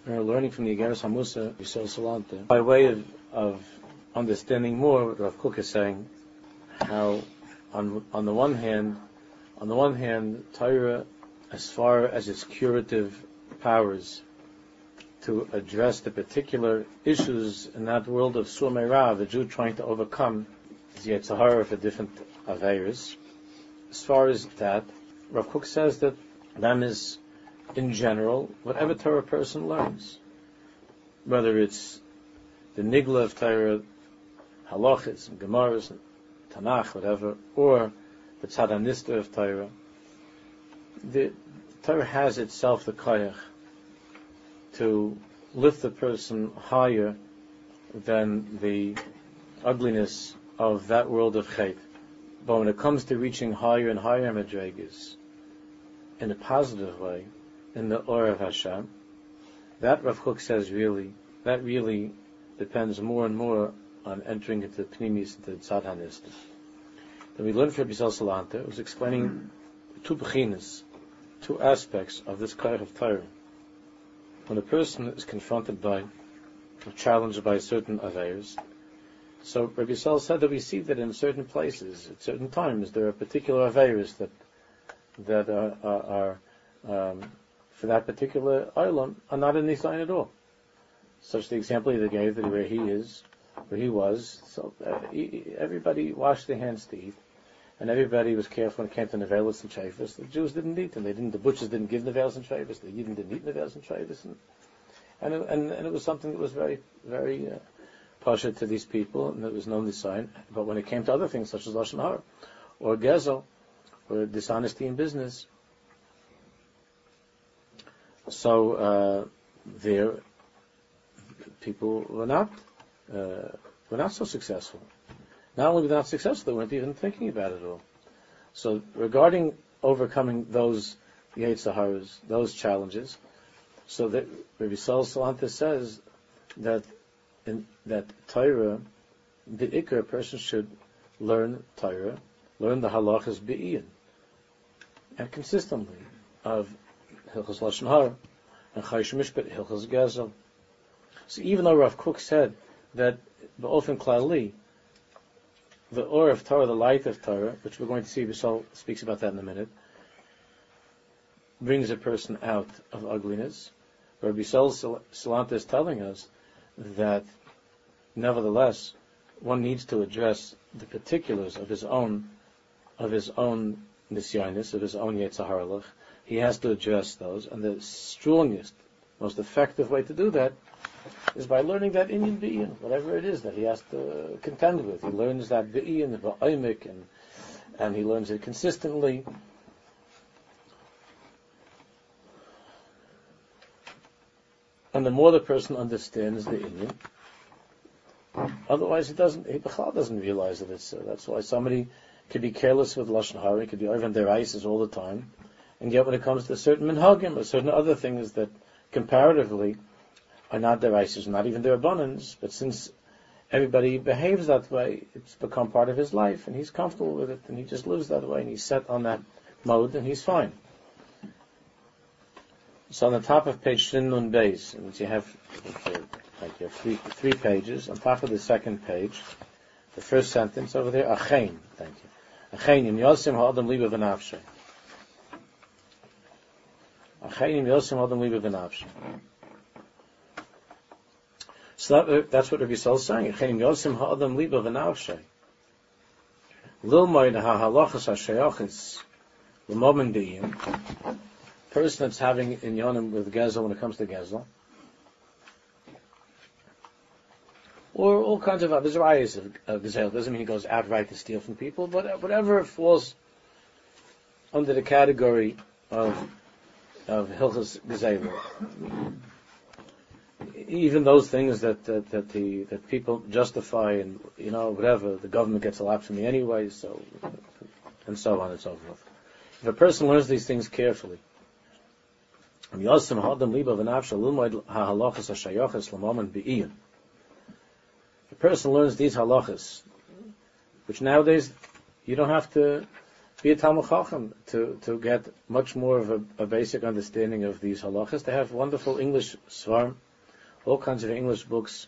We're learning from the Igeres Hamusa, Yisrael Salanta, by way of understanding more what Rav Kook is saying, how on the one hand, Torah, as far as its curative powers to address the particular issues in that world of Sur Meirah, the Jew trying to overcome the Yetzer Hara for different Aveiros. As far as that, Rav Kook says that is, in general, whatever Torah person learns, whether it's the Nigla of Torah, Halachas, and Gemaras, and Tanakh, whatever, or the Tzaddanista of Torah, the Torah has itself the koyach to lift the person higher than the ugliness of that world of Chet. But when it comes to reaching higher and higher madrigas in a positive way, in the Or of Hashem, that Rav Kook says really depends more and more on entering into Pnimis, into Tzaddanista. Then we learned from Yisrael Salanta, was explaining two bechinas, two aspects of this koyach of Torah. When a person is confronted by, or challenged by certain aveiros, so Rabbi Yisrael said that we see that in certain places, at certain times, there are particular aveiros that are for that particular island are not in Nisayin at all. Such the example he gave that where he was, so everybody washed their hands to eat, and everybody was careful when it came to nevelas and shayfus. The Jews didn't eat them. The butchers didn't give nevelas and shayfus. The Yidden didn't eat nevelas and shayfus, and it was something that was very, very pasha to these people, and it was known Nisayin. But when it came to other things such as lashon hara or gezel or dishonesty in business, so there people were not so successful. Not only were they not successful, they weren't even thinking about it at all. So regarding overcoming those Yetzer Haras, those challenges, so that Rabbi Yisrael Salanta says that Torah, the Ikar, a person should learn Torah, learn the halachas be'iyan, and consistently of Hilchos Lashon Hara and Chayish Mishpat, Hilchos Gezel. So even though Rav Kook said that B'ofen Klali, the Or of Torah, the light of Torah, which we're going to see, Yisrael speaks about that in a minute, brings a person out of ugliness. Rabbi Yisrael Salanta is telling us that nevertheless one needs to address the particulars of his own nisyanis, of his own Yetzer Hara. He has to address those, and the strongest, most effective way to do that is by learning that Inyan Be'in, whatever it is that he has to contend with. He learns that Be'in, the Ba'ayimik, and he learns it consistently. And the more the person understands the Inyan, otherwise he doesn't realize that it's that's why somebody could be careless with Lashon Hara, he could be over their ices all the time, and yet when it comes to certain minhagim or certain other things that comparatively are not their ices, not even their abundance, but since everybody behaves that way, it's become part of his life, and he's comfortable with it, and he just lives that way, and he's set on that mode, and he's fine. So on the top of page Shin Nun Beis, which you have three pages, on top of the second page, the first sentence over there, Achein, thank you. Achein im yosim ha'adam liba v'nafshe. Achein im yosim ha'adam liba v'nafshe. So that's what Rabbi Yisrael is saying. Achein im yosim ha'adam liba v'nafshe. Lilmoid ha'halachas ha'shayachis l'momen b'iyim. Person that's having inyanim with Gezel when it comes to Gezel, or all kinds of other varieties of Gezel. Doesn't mean he goes outright to steal from people, but whatever falls under the category of Hilchos Gezel, even those things that people justify, and whatever, the government gets a lot from me anyway, so and so on and so forth. If a person learns these things carefully, if a person learns these halachas, which nowadays you don't have to be a Talmud Chacham, to get much more of a basic understanding of these halachas. They have wonderful English svarim, all kinds of English books.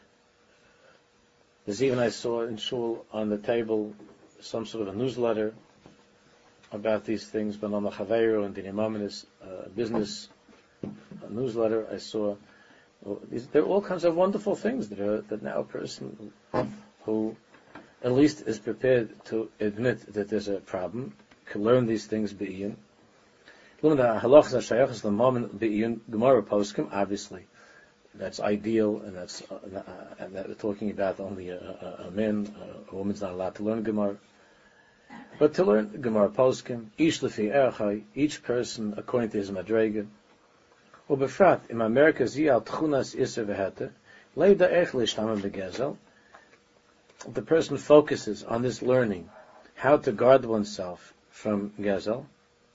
This even I saw in shul on the table some sort of a newsletter about these things, but on the Chaveiro and the Imaminis business newsletter I saw. There are all kinds of wonderful things that now a person who at least is prepared to admit that there's a problem can learn these things be'iyun. Learn the halachas hashayachas the moment be'iyun Gemara poskim. Obviously, that's ideal, and that we're talking about only a man, a woman's not allowed to learn Gemara. But to learn Gemara poskim, ish lefi erchai, each person according to his madrega. Ubefrat im Amerika zi al tchunas iser vehete, leida ech lishtamem begezel. The person focuses on this learning, how to guard oneself from gezel.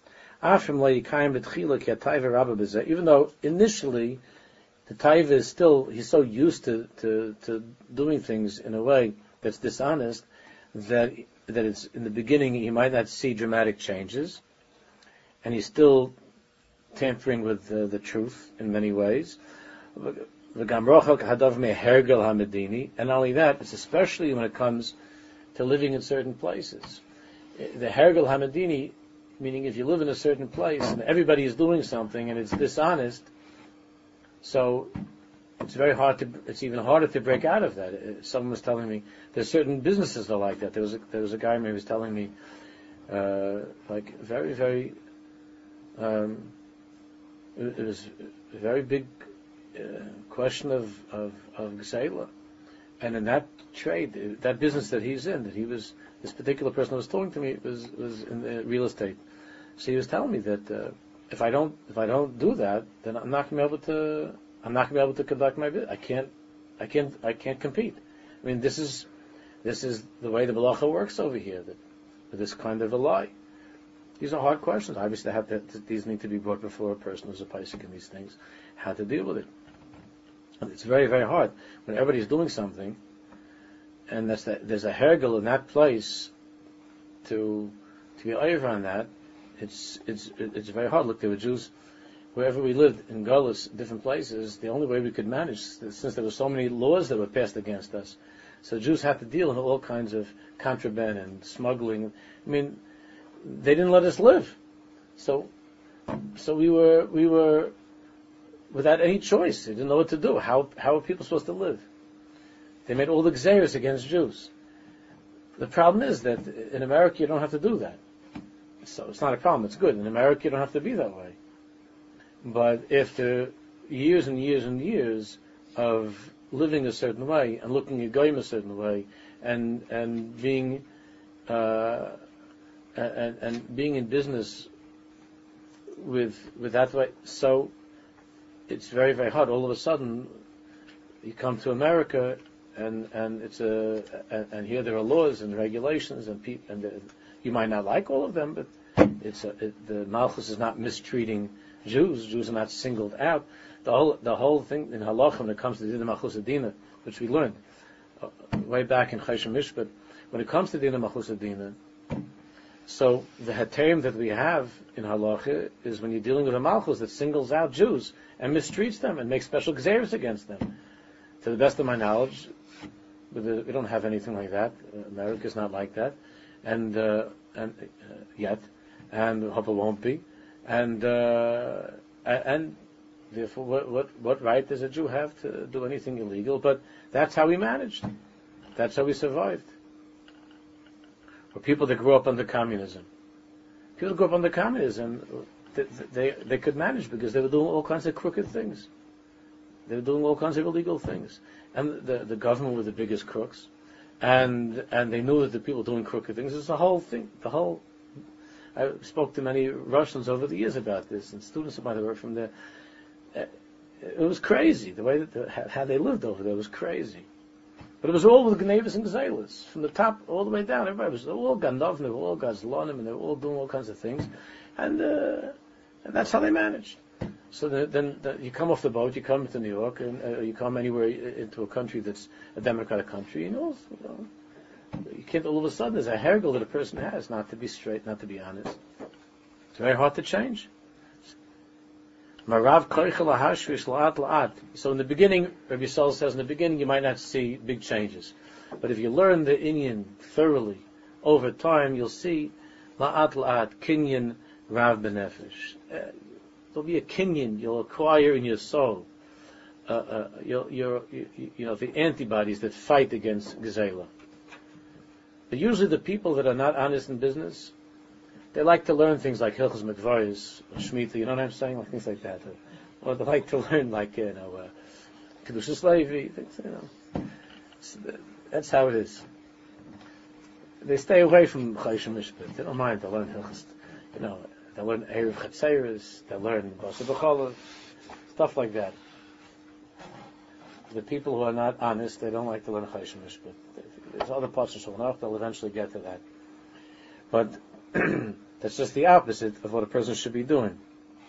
Even though initially the taiva is still, he's so used to doing things in a way that's dishonest that it's in the beginning he might not see dramatic changes, and he's still tampering with the truth in many ways. And not only that, it's especially when it comes to living in certain places. The hergel hamadini, meaning if you live in a certain place and everybody is doing something and it's dishonest, so it's even harder to break out of that. Someone was telling me there's certain businesses that are like that. There was a guy who was telling me, like very, very, it was a very big question of Gsela. And in that trade, that business that he's in, this particular person that was talking to me was in the real estate. So he was telling me that if I don't do that, then I'm not going to be able to conduct my business. I can't compete. I mean, this is the way the Balacha works over here. With this kind of a lie. These are hard questions. Obviously, these need to be brought before a person who's a paisik in these things. How to deal with it. It's very, very hard when everybody's doing something, and there's a hergel in that place to be over on that. It's very hard. Look, there were Jews wherever we lived in Gullus, different places. The only way we could manage, since there were so many laws that were passed against us, so Jews had to deal with all kinds of contraband and smuggling. I mean, they didn't let us live, so we were without any choice. They didn't know what to do. How are people supposed to live? They made all the gzeiros against Jews. The problem is that in America you don't have to do that. So it's not a problem. It's good. In America you don't have to be that way. But after years and years and years of living a certain way and looking at goyim a certain way and being and being in business with that way, so it's very, very hard. All of a sudden, you come to America, and and here there are laws and regulations, and you might not like all of them, but the Malchus is not mistreating Jews. Jews are not singled out. The whole thing in halacha when it comes to Din Malchus Adina, which we learned way back in Choshen Mishpat, when it comes to Din Malchus Adina, so the heterim that we have in halacha is when you're dealing with a Malchus that singles out Jews and mistreats them and makes special gzeiros against them. To the best of my knowledge, we don't have anything like that. America's not like that, and yet, and hope it won't be, and therefore, what right does a Jew have to do anything illegal? But that's how we managed. That's how we survived. Or people that grew up under communism. People that grew up under communism, they could manage because they were doing all kinds of crooked things. They were doing all kinds of illegal things. And the government were the biggest crooks. And they knew that the people doing crooked things. It's the whole thing. I spoke to many Russians over the years about this, and students of mine who were from there. It was crazy. The way how they lived over there was crazy. But it was all with Gnevis and Gzelis, from the top all the way down. Everybody was all Gandavim, they were all Gazlonim, and they were all doing all kinds of things. And that's how they managed. So then you come off the boat, you come to New York, and you come anywhere into a country that's a democratic country, You can't all of a sudden, there's a hergel that a person has, not to be straight, not to be honest. It's very hard to change. Marav koichel hashvish la'at la'at. So in the beginning, Rabbi Yisrael says, in the beginning you might not see big changes. But if you learn the Inyan thoroughly, over time you'll see la'at la'at, kinyan rav benefesh. There'll be a kinyan you'll acquire in your soul. The antibodies that fight against Gezela. But usually the people that are not honest in business, they like to learn things like Hilchos Mikvaros, or Shemitah, you know what I'm saying? Like things like that. Or they like to learn Kedushas Levi, things, That's how it is. They stay away from Chayshim Mishpat. They don't mind to learn Hilchos, they learn Erev Chatzeres, they learn Basa B'Cholah, stuff like that. The people who are not honest, they don't like to learn Chayshim Mishpat. There's other parts of Shulchan, they'll eventually get to that. But that's just the opposite of what a person should be doing.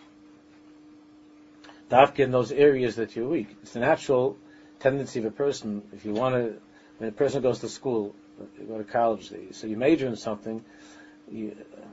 Dafka in those areas that you're weak. It's the natural tendency of a person, if you want to, when a person goes to school, you go to college, so you major in something, you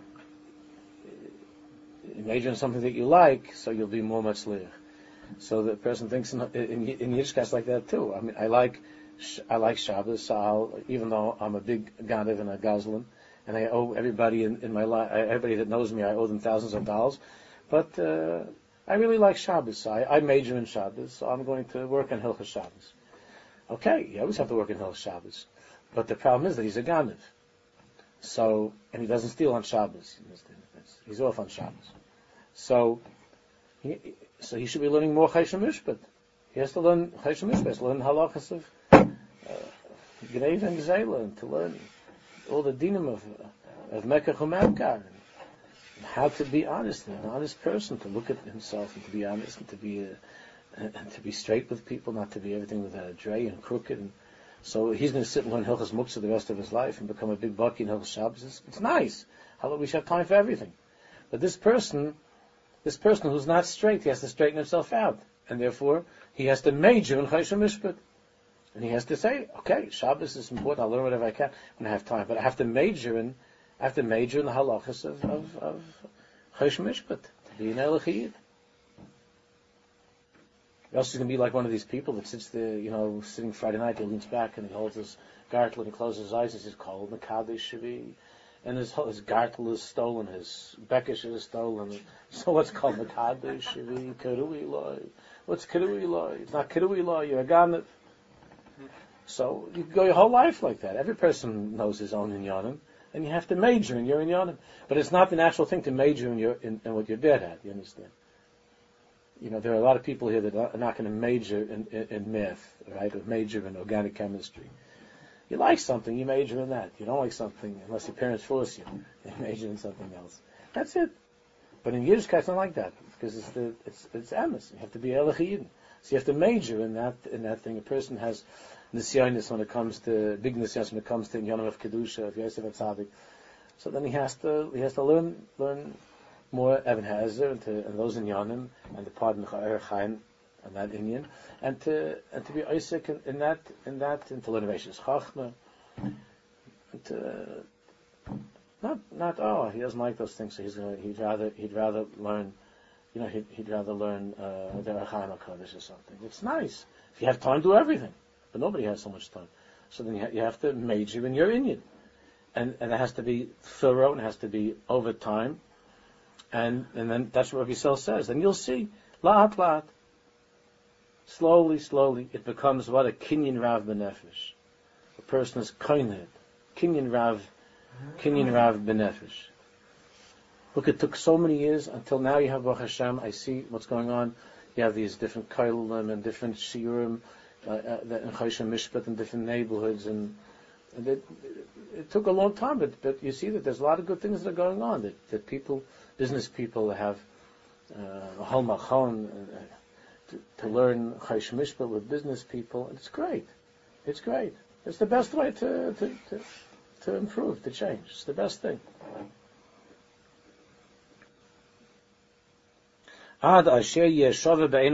major in something that you like, so you'll be more matzliach. So the person thinks in Yiddishkeit like that too. I mean, I like Shabbos, so even though I'm a big Ganav and a Gazlan, and I owe everybody in my life, everybody that knows me, I owe them thousands of dollars. But I really like Shabbos. So I major in Shabbos, so I'm going to work in Hilchos Shabbos. Okay, you always have to work in Hilchos Shabbos. But the problem is that he's a Ganav. So, and he doesn't steal on Shabbos. He's off on Shabbos. So he should be learning more Chayshim Mishpat. He has to learn Chayshim Mishpat. He has to learn halachas of Gneiv and Gezela, and to learn all the dinim of Mekach u'Mevkar, and how to be honest, an honest person, to look at himself and to be honest and to be straight with people, not to be everything with a dray and crooked. And so he's going to sit and learn Hilchos Muktzah the rest of his life and become a big bucky in Hilchos Shabbos. It's nice. We should have time for everything. But this person who's not straight, he has to straighten himself out, and therefore he has to major in Chayshim Mishpat. And he has to say, okay, Shabbos is important, I'll learn whatever I can when I have time. But I have to major in the halachas of Chayshim Mishpat, to be an Elachiyid. Or else he's going to be like one of these people that sits there, sitting Friday night, he leans back and he holds his gartel and he closes his eyes and says, Kol Mekadesh Shavi. And his gartel is stolen, his bekish is stolen. So what's called Mekadesh Shavi? Kirui Loi. What's Kirui Loi? It's not Kirui Loi, you're a Ganav. So you go your whole life like that. Every person knows his own inyanim, and you have to major in your inyanim. But it's not the natural thing to major in what you're dead at. You understand? There are a lot of people here that are not going to major in math, right? Or major in organic chemistry. You like something, you major in that. You don't like something unless your parents force you. You major in something else. That's it. But in Yiddishkeit, it's not like that because it's emes. You have to be elachiyid. So you have to major in that thing. A person has nisyonis when it comes to big nisyonis when it comes to inyanim of kedusha, of Yosef Atzadik. So then he has to learn more Even Hazer and those inyanim and the pardon Chaim and that inyan and to be Isaac in that and to learn Reishis Chachma. He doesn't like those things, so he'd rather learn. He'd rather learn the Achaim HaKadosh or something. It's nice. If you have time, do everything. But nobody has so much time. So then you have to major in your inyan. And it has to be thorough, and it has to be over time. And then that's what Rabbi Yisrael says. And you'll see, la'at la'at. Slowly, it becomes what? A kinyan rav benefesh. A person is koined. Kinyan rav benefesh. Look, it took so many years until now you have Baruch Hashem. I see what's going on. You have these different kailim and different shiurim in Chayshim Mishpat in different neighborhoods, and it took a long time. But you see that there's a lot of good things that are going on. That business people have a whole machon to learn Chayshim Mishpat with business people. It's great. It's great. It's the best way to improve, to change. It's the best thing. If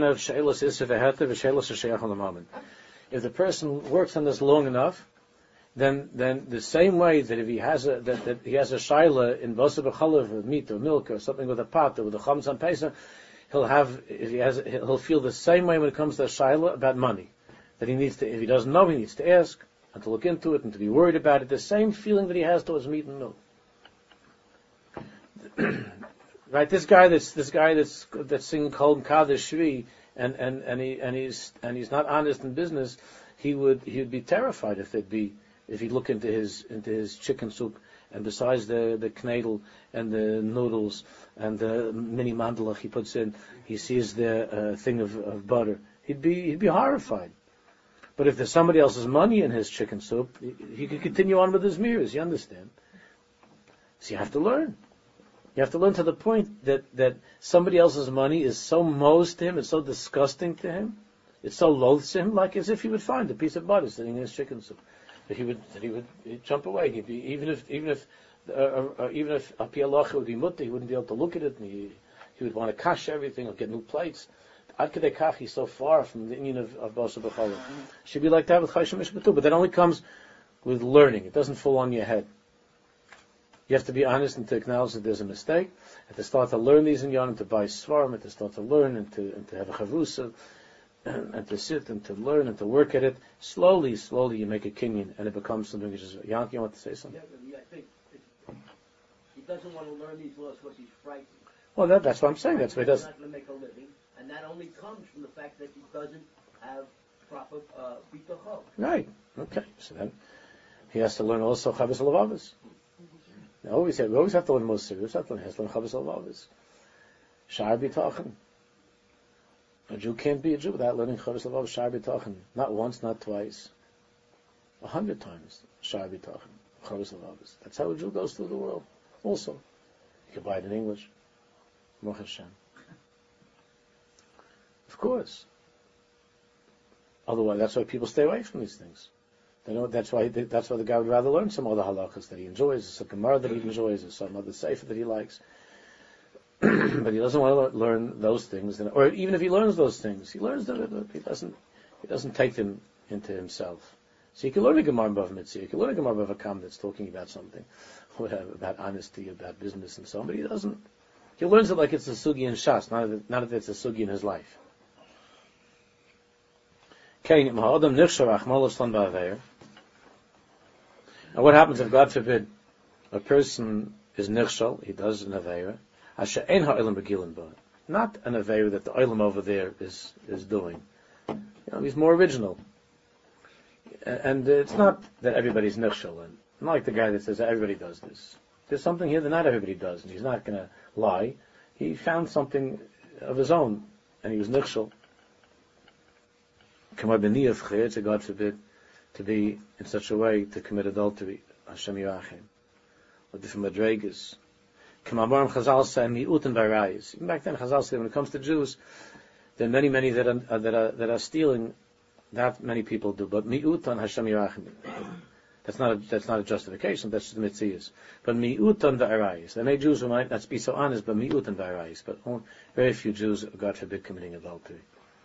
the person works on this long enough, then the same way that if he has a shaila in basa b'chalav with meat or milk or something with a pot or with a chametz on Pesach, he'll feel the same way when it comes to a shaila about money. That he needs to, if he doesn't know, he needs to ask and to look into it and to be worried about it. The same feeling that he has towards meat and milk. Right, this guy that's singing Kol Kaddish Shvi and he's not honest in business. He'd be terrified if he'd look into his chicken soup, and besides the knedel and the noodles and the mini mandalach he puts in, he sees the thing of butter. He'd be horrified. But if there's somebody else's money in his chicken soup, he could continue on with his mirrors. You understand? So you have to learn. You have to learn to the point that somebody else's money is so most to him, it's so disgusting to him, it's so loathsome, like as if he would find a piece of butter sitting in his chicken soup. That he'd jump away. Even if a pialacha would be mutter, he wouldn't be able to look at it, and he would want to kash everything or get new plates. Ad kedei kach, he's so far from the union of basa b'chalav. Should be like that with chayshim mishpatu, but that only comes with learning. It doesn't fall on your head. You have to be honest and to acknowledge that there's a mistake, and to start to learn these in Yonim, to buy svarim, and to start to learn, and to have a chavusa, and to sit and to learn and to work at it. Slowly you make a kinyan, and it becomes something which is... Yank, you want to say something? Yeah, I think he doesn't want to learn these laws because he's frightened. Well, that's what I'm saying. That's why he doesn't. He's not going to make a living, and that only comes from the fact that he doesn't have proper bitachon. Right. Okay. So then he has to learn also Chavos Levavos. We always have to learn Musar. We have to learn Chavos Levavos. Sha'ar B'tachon. A Jew can't be a Jew without learning Chavos Levavos, Sha'ar B'tachon. Not once, not twice. 100 times. Sha'ar B'tachon. Chavos Levavos. That's how a Jew goes through the world. Also, you can buy it in English. Baruch Hashem. Of course. Otherwise, that's why people stay away from these things. They know that's why the guy would rather learn some other halachas that he enjoys, some Gemara that he enjoys, or some other sefer that he likes. But he doesn't want to learn those things, or even if he learns those things, he learns them. He doesn't take them into himself. So you can learn a Gemara Bava Mitzvah, you can learn a Gemara Bava Kam that's talking about something, about honesty, about business, and so on. But he doesn't. He learns it like it's a sugi in Shas, not that it's a sugi in his life. Now what happens if, God forbid, a person is nichshal, he does an aveira, not an aveira that the oilam over there is doing. He's more original. And it's not that everybody's nichshal, and not like the guy that says everybody does this. There's something here that not everybody does, and he's not going to lie. He found something of his own, and he was nichshal. God forbid, to be in such a way to commit adultery. Hashem Yirachim. Or different madregas. Chazal say mi'utin barayis. Even back then, Chazal said when it comes to Jews, there are many that are stealing. Not many people do, but mi'utan Hashem Yirachim. That's not a justification. That's just the mitzvahs. But mi'utan v'arayis. There are many Jews who might not be so honest, but mi'utan v'arayis. But very few Jews, God forbid, committing adultery.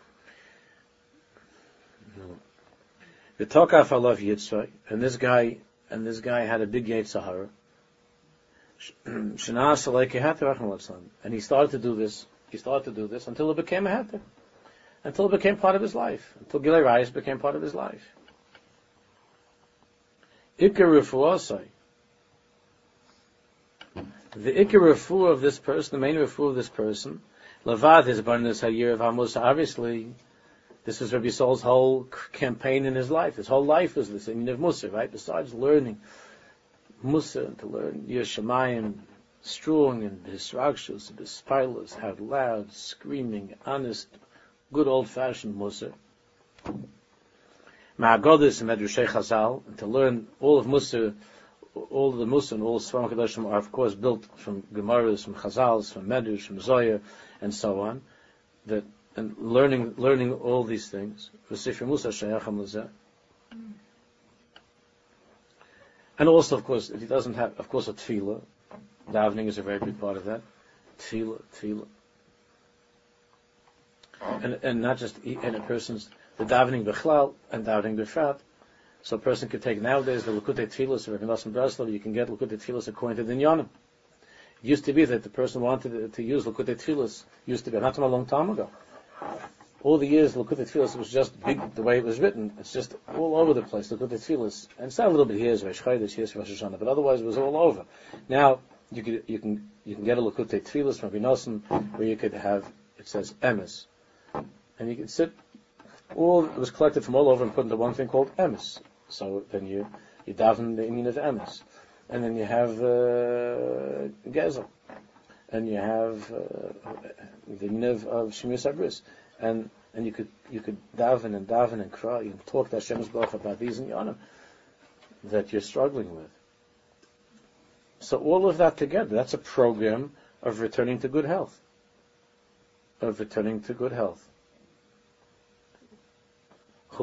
The Tokaf Alav Yitzray, and this guy had a big Yetzer Hara. And he started to do this until it became a heter, until it became part of his life, until Gilei Rayis became part of his life. Ikar Refuah, the Ikar Refuah of this person, the main Refuah of this person, Lavad his Barnus Hayir of Amos, obviously. This was Rabbi Yisrael's whole campaign in his life. His whole life was this in of Musa, right? Besides learning Musa, to learn Yeshamayim, strong and Hisrakshus, Bispilus, out loud, screaming, honest, good old-fashioned Musa. Ma'agodis and Medrashei Chazal, and to learn all of Musa, all of the Musa and all Sfarim Kedoshim are of course built from Gemaras, from Chazals, from Medrash, from Zohar, and so on. And learning all these things. And also, of course, if he doesn't have, of course, a tefillah. Davening is a very big part of that. Tefillah. And not just in a person's, the davening b'chlal and davening b'frat. So a person could take nowadays the Likutei Tfilos of Rabbi Nosson Breslov. You can get Likutei Tfilos according to the Inyanim. It used to be that the person wanted to use Likutei Tfilos. Used to be not from a long time ago. All the years Likutei Tfilos was just big the way it was written. It's just all over the place. Likutei Tfilos, and it's not a little bit here's Rosh Chodesh, here's Rosh Hashanah, but otherwise it was all over. Now you can get a Likutei Tfilos from Rabbi Nosson where you could have, it says emes, and you can sit. All it was collected from all over and put into one thing called emes. So then you daven the inyan of emes, and then you have gezel, and you have the inyan of Shemiras Habris, and you could daven and cry and talk to Hashem's Baruch about these inyanim that you're struggling with. So all of that together, that's a program of returning to good health. So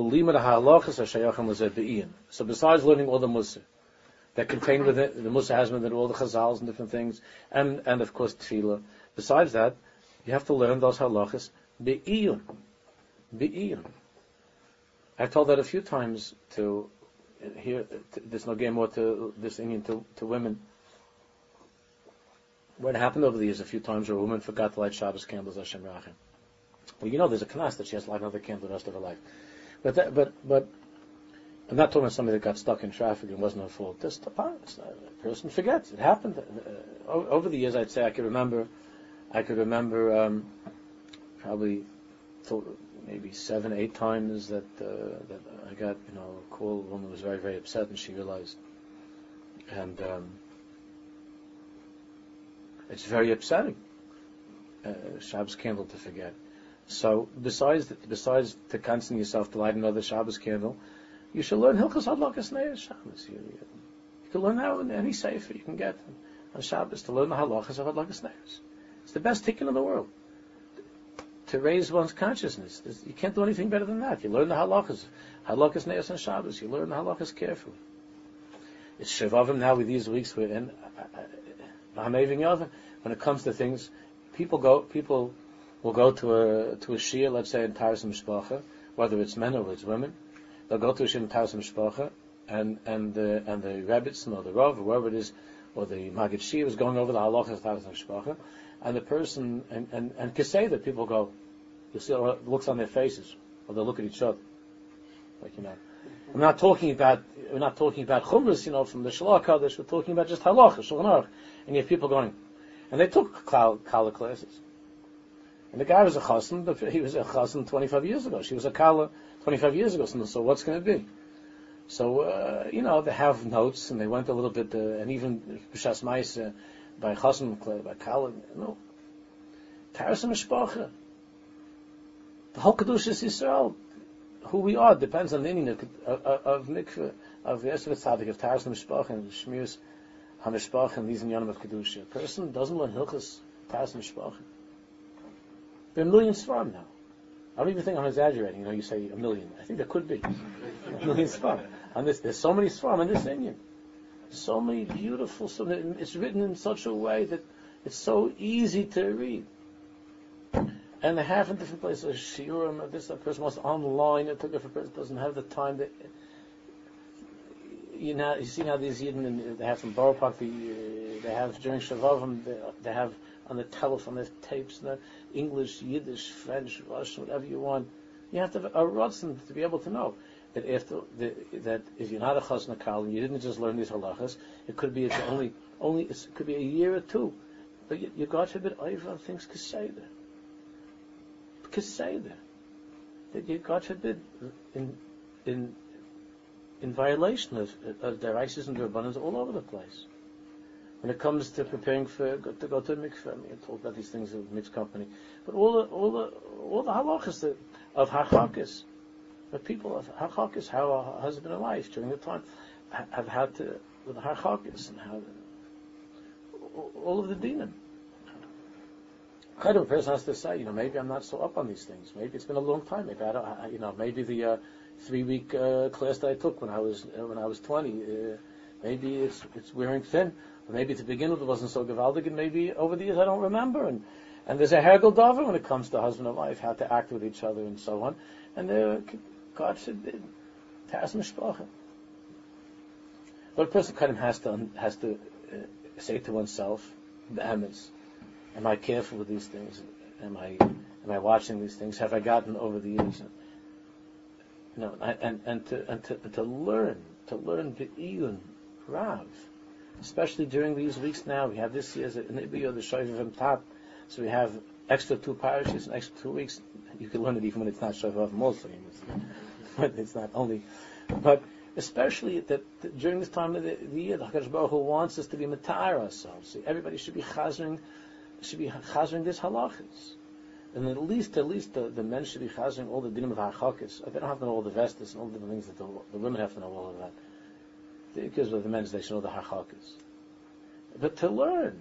besides learning all the Mussar that contained within the Mussar has within all the Chazals and different things, and of course Tefillah, besides that, you have to learn those halachas be'iyun. I've told that a few times to here. There's no game more to this Indian to women. What happened over the years a few times where a woman forgot to light Shabbos candles, Hashem Rachim. Well, there's a knas that she has to light another candle the rest of her life. But I'm not talking about somebody that got stuck in traffic and wasn't her fault. A person forgets. It happened. Over the years, I'd say I could remember probably maybe 7-8 times that I got a call. A woman was very, very upset, and she realized, and it's very upsetting. Shabbos candle to forget. So besides to constantly yourself to light another Shabbos candle, you should learn Hilchos Hadlakas Neiros Shabbos. You can learn that in any sefer you can get on Shabbos to learn the halachas of Hadlakas Neiros. It's the best tikkun in the world to raise one's consciousness. You can't do anything better than that. You learn the Hadlakas Neiros on Shabbos. You learn the halachas carefully. It's Shavavim now with these weeks we're in. When it comes to things, people will go to a shia, let's say in Taras Mishpacha, whether it's men or it's women. They'll go to a shia in Taras Mishpacha, and the Rebbitzin or the Rav or whoever it is, or the Maggid Shia is going over the halachas of Taras Mishpacha, and the person and Kesei that people go, you see looks on their faces, or they look at each other, We're not talking about chumras, from the Shalach Kadosh. We're talking about just halacha, Shulchan Aruch, and you have people going, and they took Kala classes. And the guy was a chassan, but he was a chassan 25 years ago. She was a kala 25 years ago. So what's going to be? So, they have notes, and they went a little bit, and even B'Shas Ma'aseh, by chassan, by kala, Taras Mishpacha. The whole Kedushas Yisrael, who we are, depends on the inyan of mikveh, of Yesod Tzadik, of Taras Mishpacha, and Shmiras HaMishpacha, and these inyanim of Kedusha. A person doesn't learn Hilchos Taras Mishpacha. There are millions Sfarim now. I don't even think I'm exaggerating. You say a million. I think there could be a million Sfarim. There's so many Sfarim on this Indian. So many beautiful. It's written in such a way that it's so easy to read. And they have in different places. Shiurim. That person wants online. It took a person doesn't have the time. You see now these Yidden, they have some Borough Park. They have during Shavavim. They have on the telephone, there's tapes, English, Yiddish, French, Russian, whatever you want. You have to have a rotzen to be able to know that if you're not a chasna kal and you didn't just learn these halachas, it could be it could be a year or two, but you God forbid over things kaseder, that you God forbid in violation of their rights and their abundance all over the place. When it comes to preparing to go to a mikveh, I talk about these things of mixed company, but all the halachas of harchakis, the people of harchakis, how a husband and wife during the time have had to with harchakis and how all of the dinim. Kind of a person has to say, maybe I'm not so up on these things. Maybe it's been a long time. Maybe I don't. Maybe the 3-week class that I took when I was 20. Maybe it's wearing thin. Maybe to begin with it wasn't so gewaldig, and maybe over the years I don't remember. And there's a hergel davar when it comes to husband and wife, how to act with each other and so on. And God forbid, Taras Mishpacha. But a person kind of has to say to oneself, the emes, am I careful with these things? Am I watching these things? Have I gotten over the years? And to learn the iyun rav, especially during these weeks now. We have this year's an Ibiyo, the Shoivav Tat, so we have extra 2 parishes and extra 2 weeks. You can learn it even when it's not Shoivav Moshe, but it's not only. But especially that during this time of the year, the HaKadosh Baruch Hu wants us to be matar ourselves. See, everybody should be chazering this halachas. And at least the men should be chazering all the dinim of hachakis. They don't have to know all the vestas and all the things that the women have to know all of that. Because of the men, they should know the hachakis. But to learn.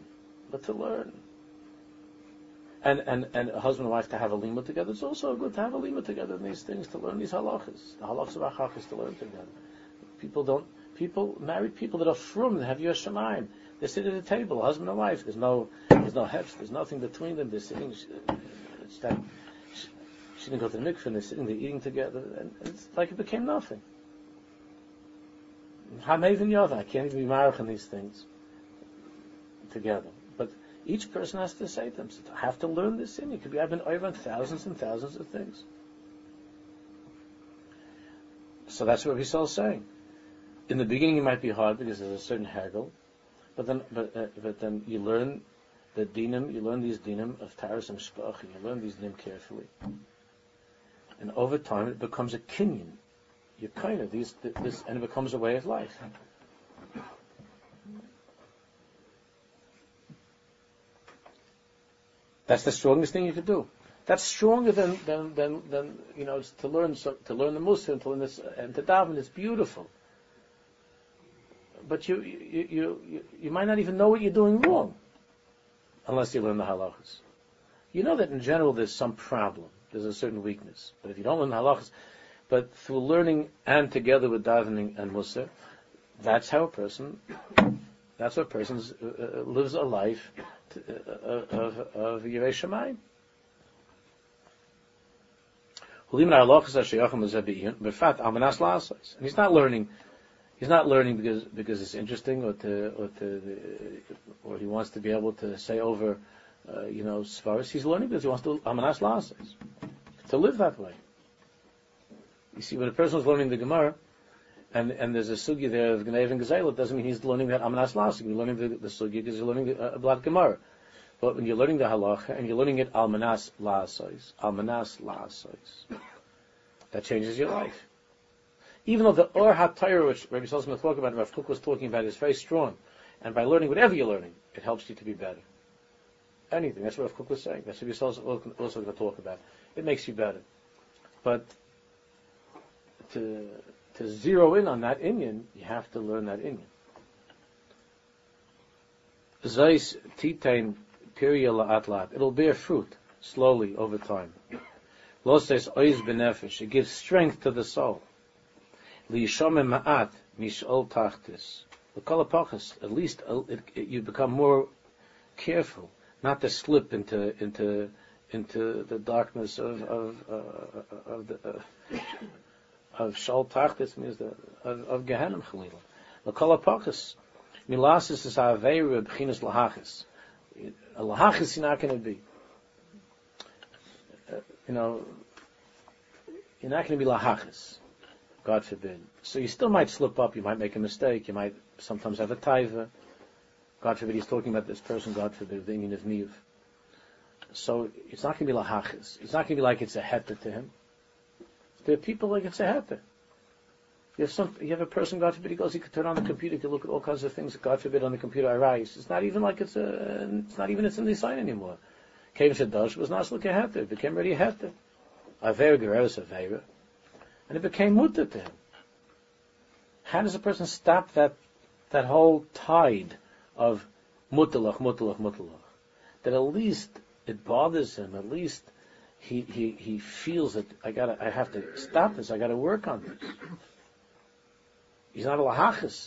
And a husband and wife to have a lima together, it's also good to have a lima together in these things, to learn these halachas. The halachas of hachakis to learn together. Married people that are frum, they have Yiras Shamayim. They sit at a table, husband and wife. There's no hefs, there's nothing between them. They're sitting. She didn't go to the mikveh, and they're sitting there eating together, and it's like it became nothing. Hameivin Yoda, I can't even be married on these things together. But each person has to say to themselves, I have to learn this in. I've been over thousands and thousands of things. So that's what Yisrael is saying. In the beginning, it might be hard because there's a certain haggle, but then you learn the dinim, you learn these dinim of taras and shpach, and you learn these dinim carefully, and over time it becomes a kinyan. You kind of this, and it becomes a way of life. That's the strongest thing you could do. That's stronger than to learn the Muslim, to learn this, and to daven. It's beautiful. But you might not even know what you're doing wrong unless you learn the halachas. You know that in general there's some problem, there's a certain weakness. But if you don't learn the halachas, but through learning and together with davening and Musar, that's what a person lives a life of Yirei Shamayim. And he's not learning. He's not learning because it's interesting, or he wants to be able to say over, svaris. He's learning because he wants to amanas la'asos, to live that way. You see, when a person is learning the Gemara, and there's a sugi there of Gnev and Gezel, it doesn't mean he's learning that amanas la'asos. He's learning the sugi because he's learning about Gemara. But when you're learning the halacha and you're learning it almanas la'asos, that changes your life. Even though the Or HaTorah, which Rabbi Salzman will talk about, Rav Kook was talking about, is very strong. And by learning whatever you're learning, it helps you to be better. Anything. That's what Rav Kook was saying. That's what Rabbi Salzman also going to talk about. It makes you better. But to zero in on that inyan, you have to learn that inyan. Zais titain pirya la'atlat. It'll bear fruit slowly over time. Lo says oiz benefesh. It gives strength to the soul. Liyishome ma'at mishol tachtis. At least you become more careful not to slip into the darkness of shol tachtis, means of Gehenna chalila. L'kol ha'pachas milasis is ha'aveiru b'chinas lahachis. A lahachis you're not going to be. You're not going to be lahachis. God forbid. So you still might slip up, you might make a mistake, you might sometimes have a taiva. God forbid, he's talking about this person, God forbid, the inyan of niyuv. So it's not going to be lahachis. It's not going to be like it's a heter to him. There are people like it's a heter. You have a person, God forbid, he could turn on the computer, he could look at all kinds of things, God forbid, on the computer, arise. It's not even like it's in the sign anymore. Came Shadash was not like a heter, it became already a heter. Aver gereres avera. And it became mutter to him. How does a person stop that whole tide of mutalach? That at least it bothers him. At least he feels that I have to stop this. I got to work on this. He's not a lahachis.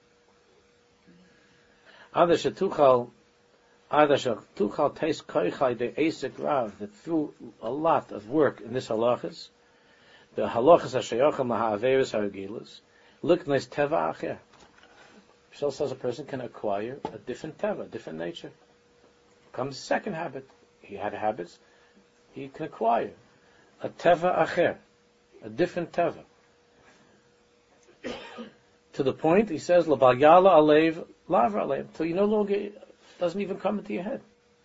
Taste koichai de esek rav, that through a lot of work in this halachas, the halachas hashayachim laha'averis ha'regilas, liknes teva acher. Shel says a person can acquire a different teva, a different nature. Comes second habit. He had habits. He can acquire a teva acher, a different teva. To the point, he says, "L'bagyala alev lavra alev," till you no longer doesn't even come into your head.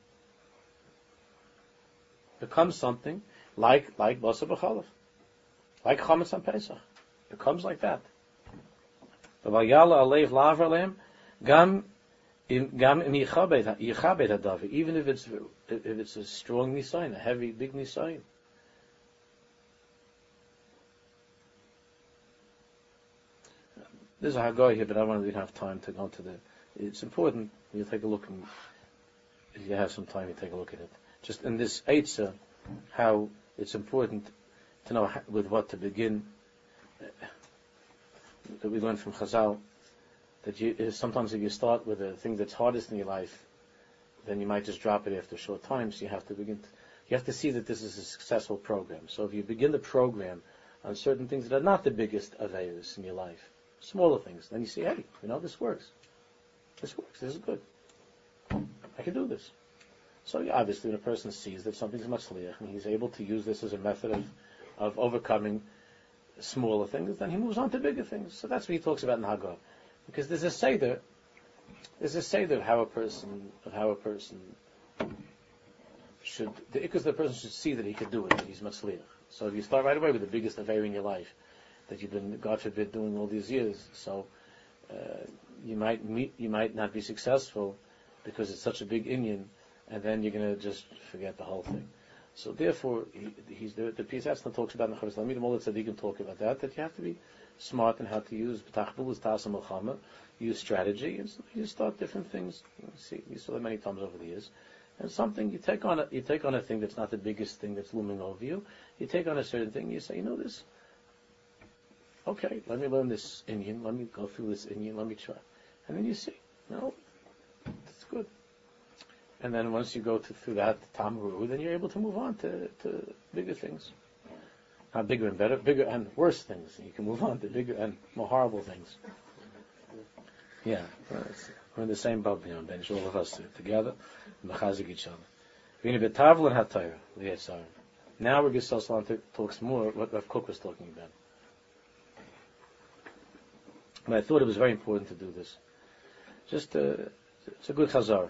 Becomes something like basa b'chalav, like chametz on Pesach. Becomes like that. L'bagyala alev lavra alev, gam im yichabed hadavar, even if it's a strong nisayin, a heavy, big nisayin. There's a Haggai here, but I don't have time to go into it's important you take a look, and if you have some time, you take a look at it. Just in this Eitzah, how it's important to know with what to begin. That we learned from Chazal, that sometimes if you start with a thing that's hardest in your life, then you might just drop it after a short time, so you have to you have to see that this is a successful program. So if you begin the program on certain things that are not the biggest aveiros in your life, smaller things, then you see, hey, this works. This is good. I can do this. So obviously when a person sees that something's matzliach and he's able to use this as a method of overcoming smaller things, then he moves on to bigger things. So that's what he talks about in Haggadah. Because there's a seder of how a person should, because the person should see that he could do it, that he's matzliach. So if you start right away with the biggest aveira in your life, that you've been, God forbid, doing all these years, so you might not be successful because it's such a big inyan, and then you're going to just forget the whole thing. So therefore, the Piaseczner talks about in the Chavis Lamid, all the tzaddikim talk about that you have to be smart in how to use use strategy, and so you start different things. You saw that many times over the years. And something you take on a thing that's not the biggest thing that's looming over you. You take on a certain thing. You say, this. Okay, let me learn this Indian. Let me go through this Indian. Let me try, and then you see, that's good. And then once you go through that Tamru, then you're able to move on to bigger things. Not bigger and better, bigger and worse things. You can move on to bigger and more horrible things. Yeah, we're in the same boat, bench, all of us together, mechazik each other. Now we're going talks more what Rav Kook was talking about. And I thought it was very important to do this. It's a good chazar.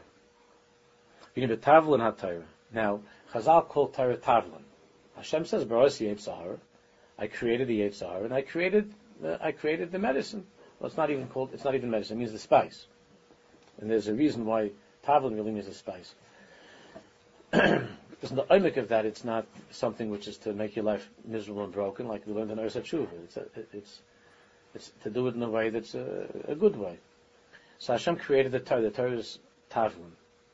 Now, Chazal called Torah Tavlin. Hashem says, "Baros Yetzer," I created the Yetzer, and I created the medicine. Well, it's not even medicine. It means the spice. And there's a reason why Tavlin really means a spice. Because in the oimik of that, it's not something which is to make your life miserable and broken, like we learned in Eretz Tshuva. It's to do it in a way that's a good way. So Hashem created the Torah. The Torah is Tavlin.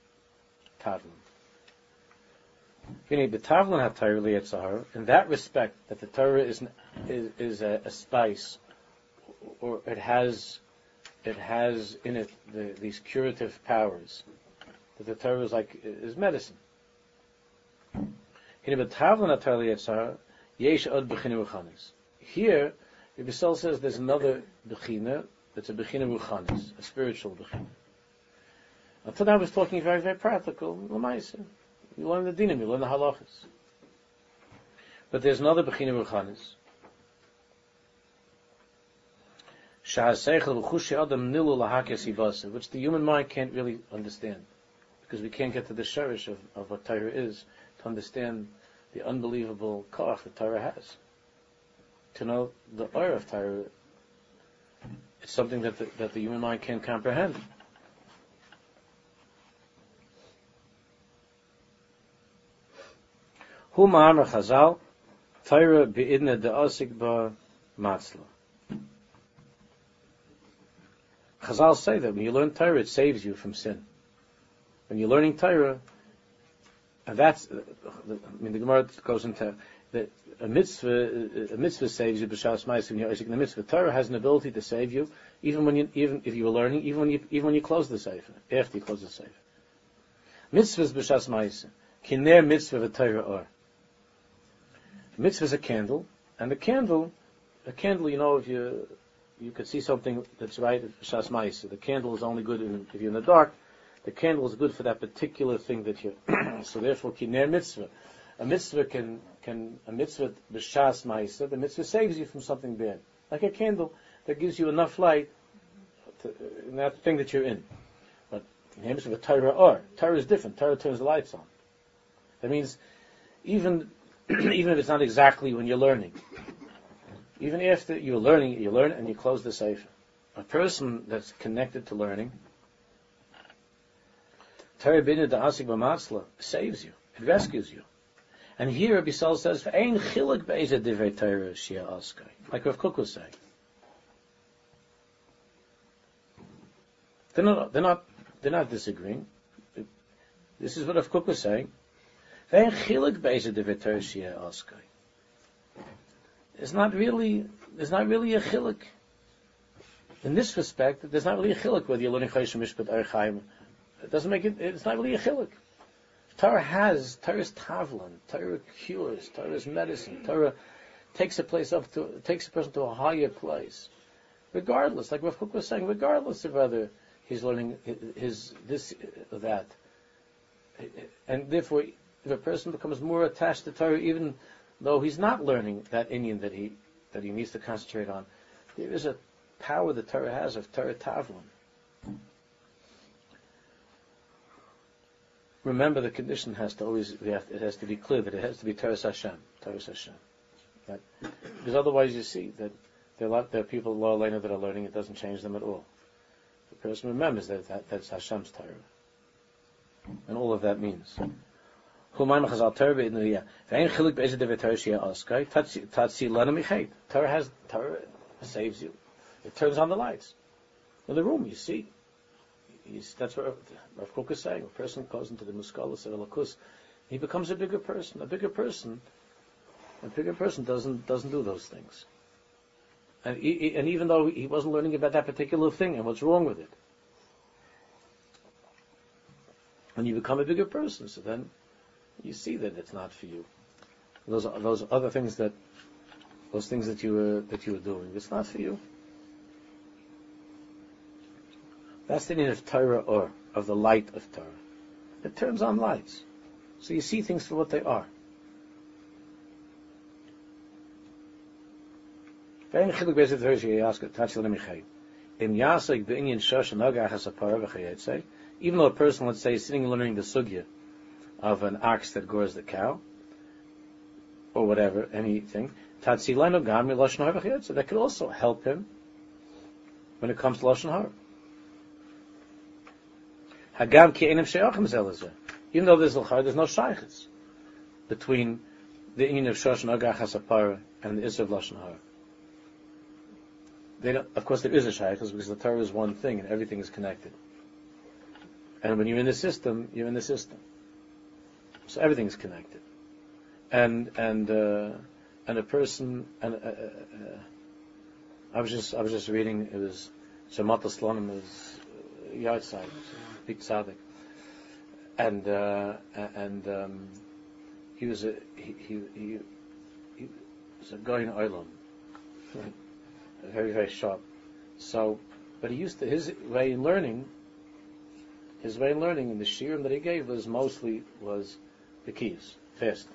In that respect, that the Torah is a spice, or it has in it these curative powers. That the Torah is medicine. Here, Yisrael says there's another bechina that's a bechina ruchanis, a spiritual bechina. Until now, I was talking very, very practical. You learn the dinim, you learn the halachas. But there's another bechina ruchanis. Which the human mind can't really understand, because we can't get to the sherish of what Torah is to understand the unbelievable koach that Torah has. To know the oir of Torah, it's something that the human mind can't comprehend. Hu ma'amar Chazal, Torah be'idna de'asik ba matzla. Chazal say that when you learn Torah, it saves you from sin. When you're learning Torah, and the Gemara goes into that a mitzvah saves you b'shas ma'aser when you're isik in the mitzvah. Torah has an ability to save you, even if you were learning, even when you close the sefer, after you close the sefer. Mitzvahs b'shas ma'aser, kiner mitzvah v'Torah or. Mitzvah is a candle, and a candle, if you could see something that's right at Shas Ma'isa. The candle is only good if you're in the dark. The candle is good for that particular thing that you're. So therefore, Kiner mitzvah. A mitzvah a mitzvah b'Shas Ma'isa, the mitzvah saves you from something bad. Like a candle that gives you enough light in that thing that you're in. But in the mitzvah of Torah is different. Torah turns the lights on. That means even if it's not exactly when you're learning, even after you learn and you close the sefer. A person that's connected to learning, Torah b'inyan da'asik b'matzla saves you. It rescues you. And here Rabbi Yisrael says, "Ein chiluk be'ezeh divrei Torah shia askai," like Rav Kook was saying. They're not disagreeing. This is what Rav Kook was saying. Ein chiluk be'ezeh divrei Torah shia askai. There's not really a chiluk. In this respect, there's not really a chiluk whether you're learning Choshen Mishpat or Chaim. It doesn't make it. It's not really a chiluk. Torah is tavlan. Torah cures. Torah is medicine. Torah takes a person to a higher place, regardless. Like Rav Kook was saying, regardless of whether he's learning his this or that, and therefore, if a person becomes more attached to Torah, even though he's not learning that inyan that he needs to concentrate on, there is a power that Torah has of Torah tavlan. Remember, the condition has to be clear that it has to be Torah Hashem. Right? Because otherwise, you see that there are people in Law Lena that are learning, it doesn't change them at all. The person remembers that's Hashem's Torah, and all of that means. Torah saves you. It turns on the lights in the room. You see. That's what Rav Kook is saying. A person goes into the Muskalas or Lakus, he becomes a bigger person. A bigger person doesn't do those things. And even though he wasn't learning about that particular thing and what's wrong with it, when you become a bigger person, so then you see that it's not for you. Those other things that you were doing, it's not for you. That's the need of Torah, or of the light of Torah. It turns on lights, so you see things for what they are. Even though a person, let's say, is sitting and learning the sugya of an ox that gores the cow, or whatever, anything, so that could also help him when it comes to Lashon Hara. Even though there's no shaykhs between the inyan of Shosh and Agach HaSapara and the Isra of Lashon Hara. Of course, there is a shaykhs because the Torah is one thing and everything is connected. And when you're in the system, you're in the system. So everything is connected. And a person, I was just reading. It was Shamat Slonim, it was Yardside, big tzaddik, and he was a guy in Olam, very, very sharp. So, but he used to, his way in learning in the shiurim that he gave was the keys, fast.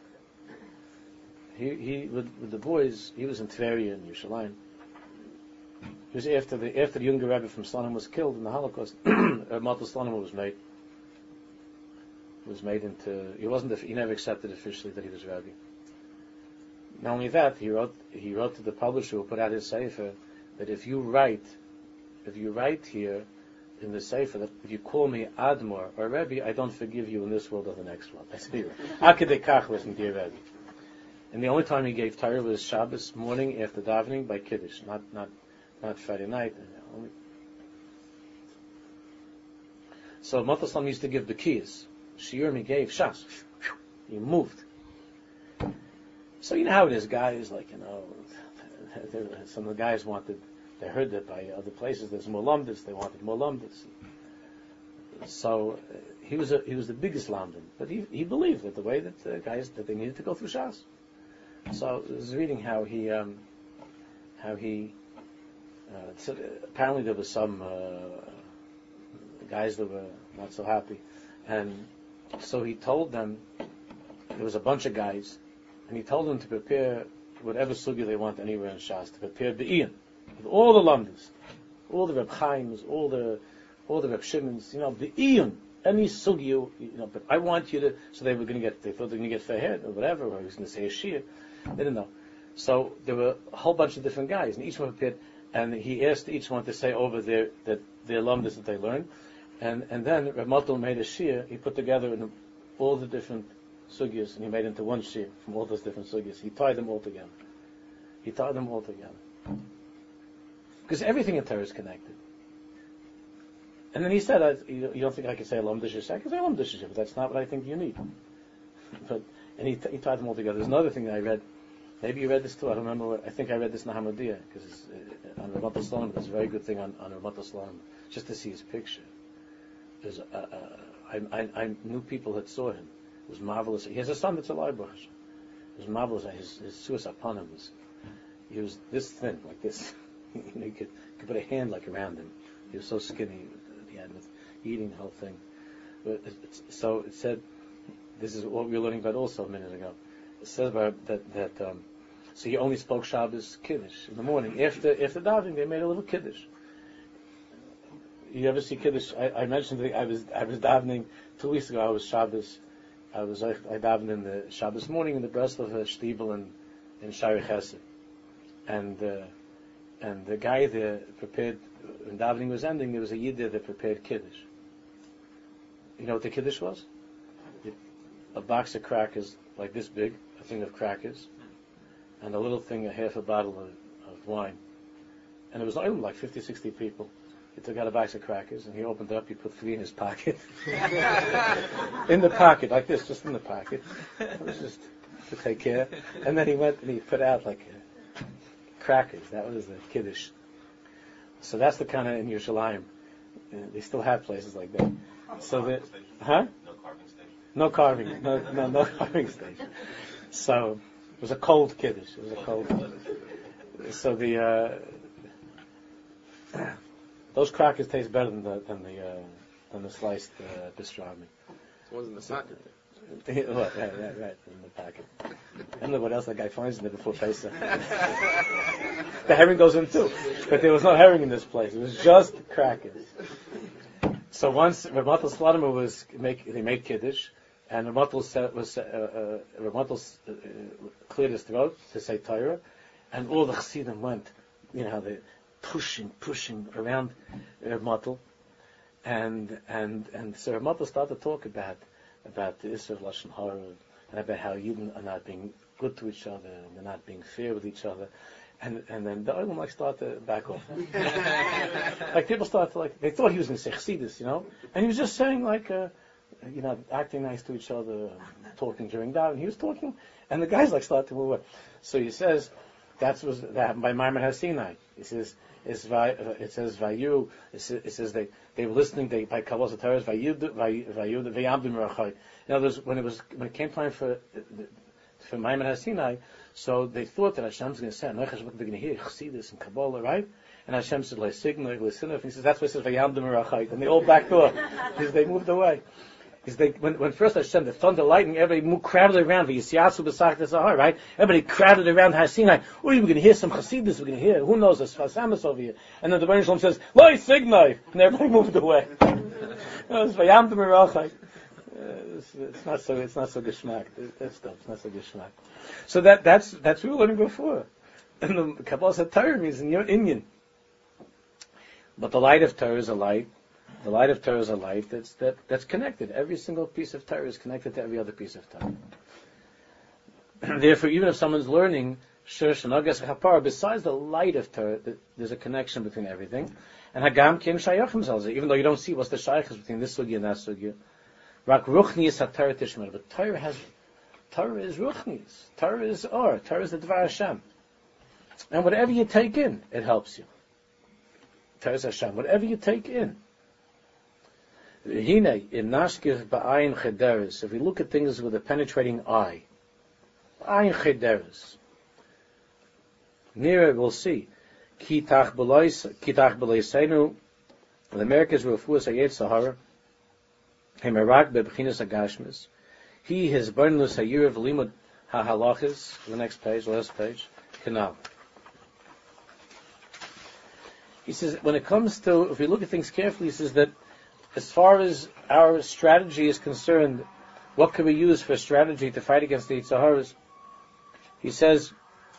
He with the boys, he was in Tveria and Yerushalayim. It was after the younger Rebbe from Slonim was killed in the Holocaust. Matal Slonim was made into. He never accepted officially that he was Rebbe. Not only that, he wrote to the publisher who put out his sefer that if you write here in the sefer that if you call me Admor or Rebbe, I don't forgive you in this world or the next one. I said, Akadekach wasn't dear Rebbe. And the only time he gave Torah was Shabbos morning after davening by Kiddush, not Friday night. So Matal Slonim used to give the keys. Shiurim he gave Shas. He moved. So you know how it is, guys. Some of the guys they heard that by other places there's more lumdis. They wanted more lumdis. So he was the biggest lamdim, but he believed that the way that the guys that they needed to go through Shas. So I was reading how he So apparently there was some guys that were not so happy, and so he told them, there was a bunch of guys, and he told them to prepare whatever sugya they want anywhere in Shas, to prepare be'iyun, with all the lamdas, all the Reb Chaims, all the Reb Shimons, be'iyun, any sugya, but I want you to, so they thought they were going to get fair or whatever, or he was going to say a shir, they didn't know. So there were a whole bunch of different guys, and each one prepared, and he asked each one to say over their lamdas that they learned, and then Reb Matul made a shir, he put together all the different sugyas, and he made into one shir from all those different sugyas. He tied them all together. Because everything in Torah is connected. And then he said, you don't think I can say Elam Dishishah? I can say Elam Dishishah, but that's not what I think you need. And he tied them all together. There's another thing that I read. Maybe you read this too. I don't remember. I think I read this in Hamadiyah, because on Ramat Shalom, there's a very good thing on Ramat Shalom, just to see his picture. I knew people that saw him. It was marvelous. He has a son that's alive, Baruch Hashem. It was marvelous. His suicide upon him he was this thin, like this. You could put a hand like around him. He was so skinny. He had with eating the whole thing. But so it said, this is what we were learning about also a minute ago. It says about that. So he only spoke Shabbos Kiddush in the morning. After davening, they made a little Kiddush. You ever see Kiddush? I mentioned that I was davening 2 weeks ago. I was Shabbos. I davened in the Shabbos morning in the Breslov Shtibel in Shari Chesed, and the guy there prepared. When davening was ending, there was a yid there that prepared Kiddush. You know what the Kiddush was? A box of crackers like this big, a thing of crackers, and a little thing, half a bottle of wine. And it was like 50, 60 people. He took out a box of crackers, and he opened it up, he put 3 in his pocket. In the pocket, like this, just in the pocket. It was just to take care. And then he went and he put out crackers. That was the Kiddush. So that's the kind of in Yerushalayim. They still have places like that. So that, huh? No carving. No carving station. So it was a cold Kiddush. So those crackers taste better than the sliced pastrami. The ones in the pocket. Right, in the pocket. I don't know what else that guy finds in there before Pesach. The herring goes in too, but there was no herring in this place. It was just crackers. So once Rav Matul Slonimer they made Kiddush, and Rav Matul cleared his throat to say Torah, and all the Chassidim went, they pushing around Rav Matul, and so Rav Matul started to talk about the Isra of Lashon Hara, and about how Yidden are not being good to each other, and they're not being fair with each other, and then the Olam start to back off. People start to they thought he was going to say Chassidus, and he was just saying acting nice to each other, talking during that, and he was talking, and the guys start to move away. So he says that happened by Maimon HaSinai. He says it says Vayu. It says they were listening by Kabbalas Torah Vayu Vayamdim Rachai. In other words, when it came time for Maimon HaSinai, so they thought that Hashem's going to say, they're going to hear Chassidus and Kabbalah, right? And Hashem said, Le'signa, Le'sinah, and he says, that's why it says Vayamdim Rachai, and they all backed off because they moved away. When first Hashem, the thunder, lightning, everybody crowded around, V'yisyasu b'sach t'zahar, right? Everybody crowded around HaSinai. We're going to hear some Chassidus, we're going to hear, who knows, us Fasamas over here. And then the Rebbeinu Shalom says, Loi Signai! And everybody moved away. It's Vayamdim Rachai. It's not so geschmack. That stuff, it's not so geschmack. So that's what we were learning before. And the Kabbalah Torah means in your Inyan. But the light of Torah is a light. The light of Torah is a light that's connected. Every single piece of Torah is connected to every other piece of Torah. Therefore, even if someone's learning Shirsh and Agas Chapar, besides the light of Torah, there's a connection between everything. And Hagam Kim Shayachim tells it, even though you don't see what's the Shayachis between this sugya and that sugya. Rak Ruchnius HaTorah Tishmer. But Torah is Ruchnius. Torah is Or. Torah is the Dvar Hashem. And whatever you take in, it helps you. Torah is Hashem. Whatever you take in. Hine in Nashkir ba'ayin chederes. If we look at things with a penetrating eye, ayin chederes. Nearer we'll see. Kitach b'leiseinu, the Americas refuah sayet sahara, hemerak bebchinas agashmis. He has burnlus hayirav limud hahalachis. The next page, last page, canal. He says, when it comes to, if we look at things carefully, he says that as far as our strategy is concerned, what can we use for strategy to fight against the Yitzaharas? He says,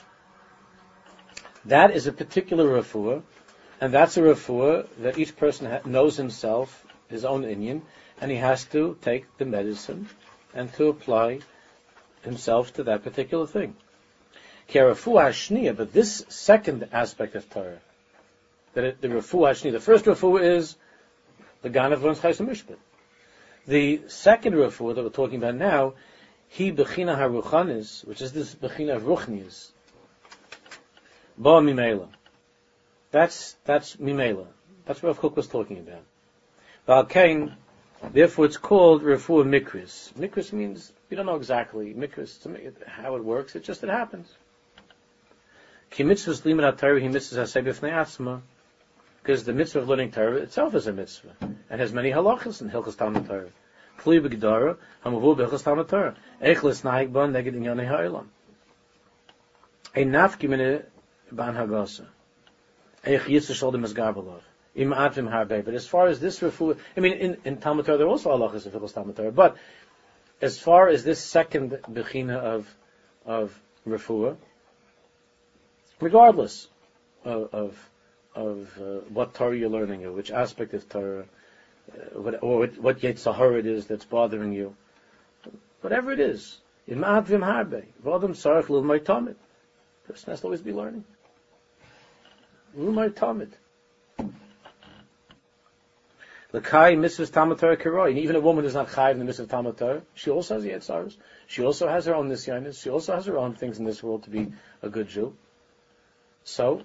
that is a particular refuah, and that's a refuah that each person knows himself, his own inyan, and he has to take the medicine and to apply himself to that particular thing. Ki refuah hashniya, but this second aspect of Torah, the refuah hashniya, the first refuah is the Ganav learns Chayes Mishpat. The second refuah that we're talking about now, he bechina haruchanis, which is this bechina of ruchnius, ba mimela. That's mimela. That's what Rav Kook was talking about. Valkein, therefore it's called refuah mikris. Mikris means, we don't know exactly, mikris, how it works, it happens. Ki mitzvahs limud HaTorah, he mitzvahs hasei b'fnei atzma, because the mitzvah of learning Torah itself is a mitzvah, and has many halachas in Hilchos Talmud Torah. Kli b'gedara, hamavu b'Hilchos Talmud Torah. Eich l'snayik ban neged inyanei ha'olam. Ein nafki mine ban hagasa. Eich yitzah shol dem esgar b'loch. Im atvim harbe. But as far as this refuah, in Talmud Torah there are also halachas in Hilchos Talmud Torah, but as far as this second bechina of refuah, regardless of what Torah you're learning, or which aspect of Torah, what Yetzirah it is that's bothering you, whatever it is, person has to always be learning. L'kai mitzvahs Talmud Torah kiroi, and even a woman who's not chayiv in the mitzvah of Talmud Torah, she also has Yetzirahs. She also has her own nisyanis. She also has her own things in this world to be a good Jew. So,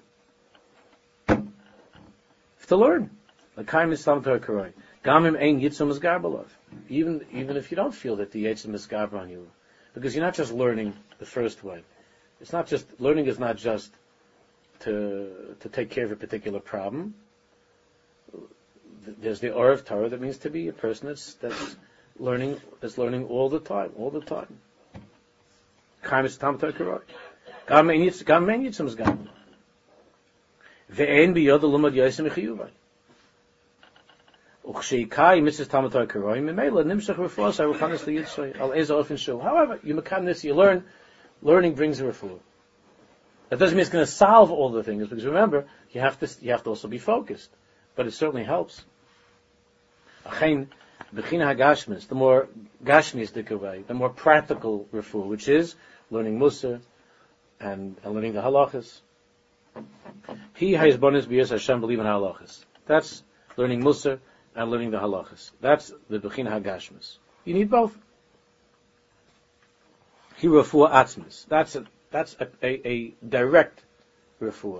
to learn. L'kai mitzvahs Talmud Torah kiroi. Gamim ein yitzum is garbalov. Even if you don't feel that the yitzum is garba on you, because you're not just learning the first way. It's not just learning is not just to take care of a particular problem. There's the Or of Torah that means to be a person that's learning all the time. Kaimis Talmud Torah kiroi. Gamim ein yitzum is garbalov. Ve'ein biyod l'umad yosem chiyuvai. However, you learn. Learning brings a refuah. That doesn't mean it's going to solve all the things, because remember, you have to also be focused. But it certainly helps. The more gashmistic way, the more practical refuah, which is learning Musar and learning the halachas. He has bonus b'yos Hashem believe in halachas. That's learning Musar and learning the halachas. That's the Bechina Hagashmis. You need both. He refuah atzmis. That's a direct refuah.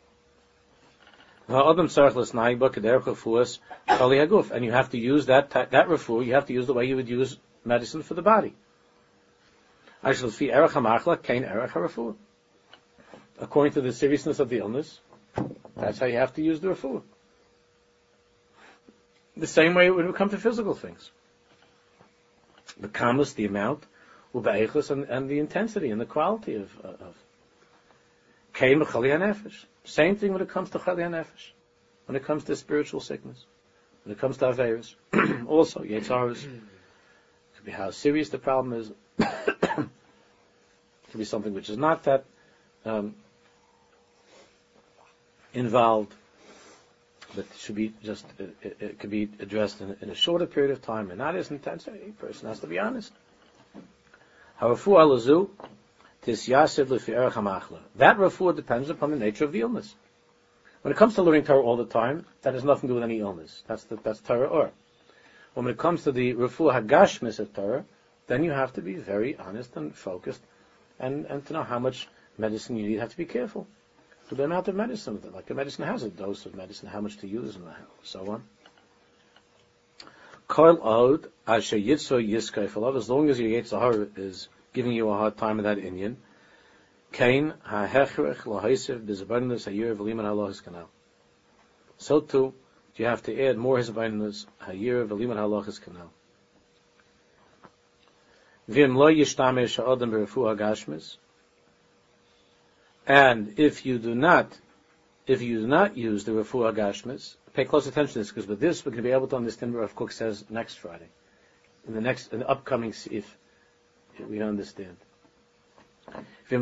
And you have to use that refuah. You have to use the way you would use medicine for the body. According to the seriousness of the illness, that's how you have to use the refuah. The same way when it comes to physical things. The kamus, the amount, and the intensity and the quality of. Same thing when it comes to chali hanefesh. When it comes to spiritual sickness. When it comes to averos. Also, yetzaros. Could be how serious the problem is. Could be something which is not that involved, but should be just it could be addressed in a shorter period of time and not as intense. A person has to be honest. That refuah depends upon the nature of the illness. When it comes to learning Torah all the time, that has nothing to do with any illness. That's Torah or. When it comes to the refuah hagashmis of Torah, then you have to be very honest and focused, and to know how much medicine you need. You have to be careful. To the amount of medicine, like a medicine has a dose of medicine, how much to use and so on. Kol od asher yitzor yiskayf alav, as long as your Yetzirah is giving you a hard time in that inyan, Kain ha'hechrech lahaisiv b'zabarinus ha'yir v'liman ha'lohis kanal. So too, you have to add more hizbarinus ha'yir v'liman ha'lohis kanal. V'im lo yishtamesh ha'odam b'refuah ha'gashmis. And if you do not use the refuah ha'gashmis, pay close attention to this, because with this we're going to be able to understand what Rav Kook says next Friday. In the upcoming Sif, we understand. So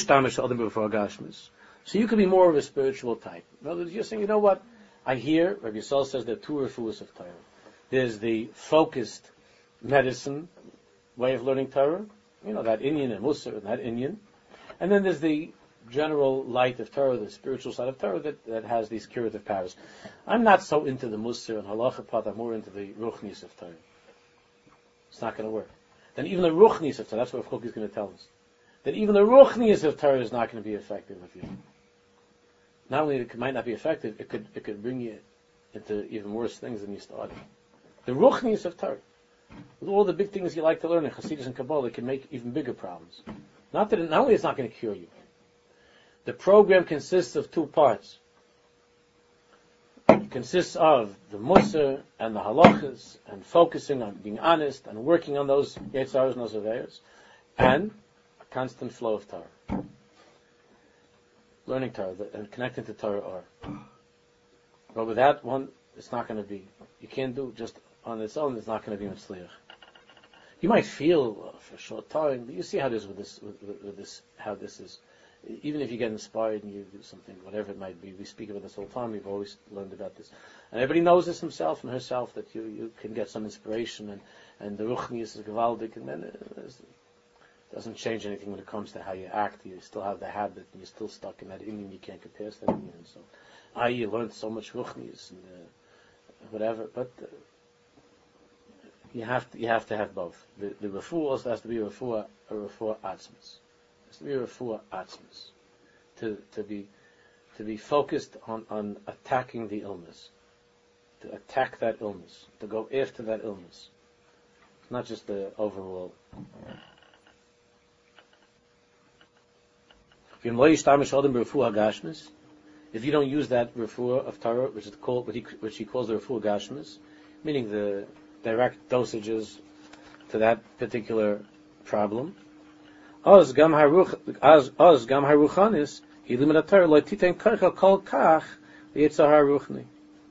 you could be more of a spiritual type. In other words, you're saying, you know what? I hear Rabbi Yisrael says there are two refuahs of Torah. There's the focused medicine way of learning Torah, that Inyan and Musar and that Inyan. And then there's the general light of Torah, the spiritual side of Torah that has these curative powers. I'm not so into the Musar and Halacha part, I'm more into the Ruchnis of Torah. It's not going to work. Then even the Ruchnis of Torah, that's what Chuk is going to tell us. That even the Ruchnis of Torah is not going to be effective with you. Not only it might not be effective, it could bring you into even worse things than you started. The Ruchnis of Torah, with all the big things you like to learn in Hasidus and Kabbalah, it can make even bigger problems. Not only it's not going to cure you. The program consists of two parts. It consists of the Musar and the Halachas, and focusing on being honest and working on those Yetzaros and those Aveiros, and a constant flow of Torah. Learning Torah and connecting to Torah are. But with that one, it's not going to be. You can't do just on its own. It's not going to be Mitzliach. You might feel for a short time, but you see how it is with this, how this is. Even if you get inspired and you do something, whatever it might be, we speak about this all the time. We've always learned about this, and everybody knows this himself and herself that you can get some inspiration, and the Ruchnius is gewaldig, and then it doesn't change anything when it comes to how you act. You still have the habit, and you're still stuck in that Indian. You can't compare to that Indian. So, you learned so much Ruchnius and whatever, but you have to have both. The refuah also has to be a refuah atzmas. It has to be a refuah atzmas. To be focused on attacking the illness, to attack that illness, to go after that illness. Not just the overall. If you don't use that refuah of Torah, which is called which he calls the refuah gashmis, meaning the direct dosages to that particular problem, oz gam haruchanis hilimud Torah lo titen karcha kol kach yitzhar ruchni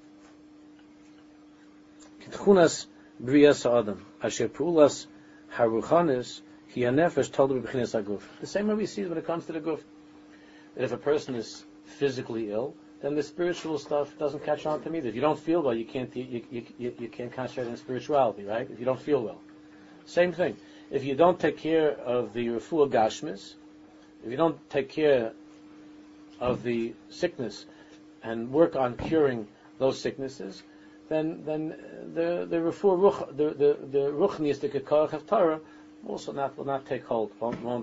kitchunas brias adam asher pulas haruchanis hi hanefesh told b'chinas haguf. The same way we see when it comes to the guf, that if a person is physically ill, then the spiritual stuff doesn't catch on to me. If you don't feel well, you can't concentrate on spirituality, right? If you don't feel well. Same thing. If you don't take care of the refuah gashmis, if you don't take care of the sickness and work on curing those sicknesses, then the refuah the ruchnius, the kekarach of Torah, also will not take hold.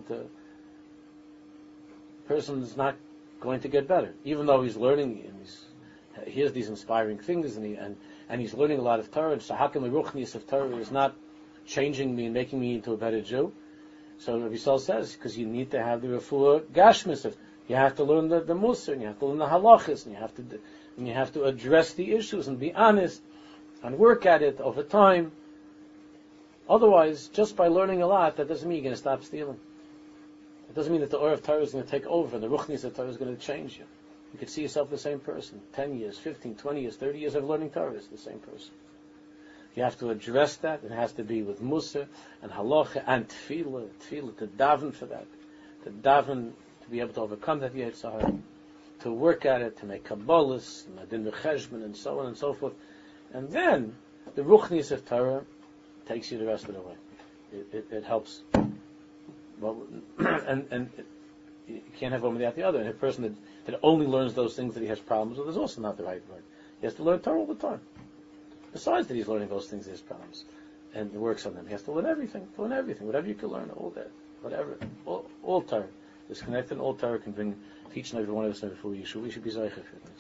Person is not going to get better, even though he's learning and he hears these inspiring things and he's learning a lot of Torah. So how come the ruchnius of Torah is not changing me and making me into a better Jew? So Rabbi Yisrael says, because you need to have the refuah gashmis. You have to learn the Musar, and you have to learn the halachas, and you have to address the issues and be honest and work at it over time. Otherwise, just by learning a lot, that doesn't mean you're going to stop stealing. It doesn't mean that the Or of Torah is going to take over and the Ruchnis of Torah is going to change you. You could see yourself the same person. 10 years, 15, 20 years, 30 years of learning Torah is the same person. You have to address that. It has to be with Musar and Halacha and Tefillah to daven for that. To daven, to be able to overcome that Yetzirah, to work at it, to make Kabbalahs, Madin Cheshbon, and so on and so forth. And then, the Ruchnis of Torah takes you the rest of the way. It helps. Well, and you can't have one without the other. And a person that only learns those things that he has problems with is also not the right word. He has to learn Torah all the time. Besides that, he's learning those things that he has problems, and he works on them. He has to learn everything, whatever you can learn, all that, whatever, all Torah is connected. All Torah can bring, teach and every one of us, and before you should be zeicher.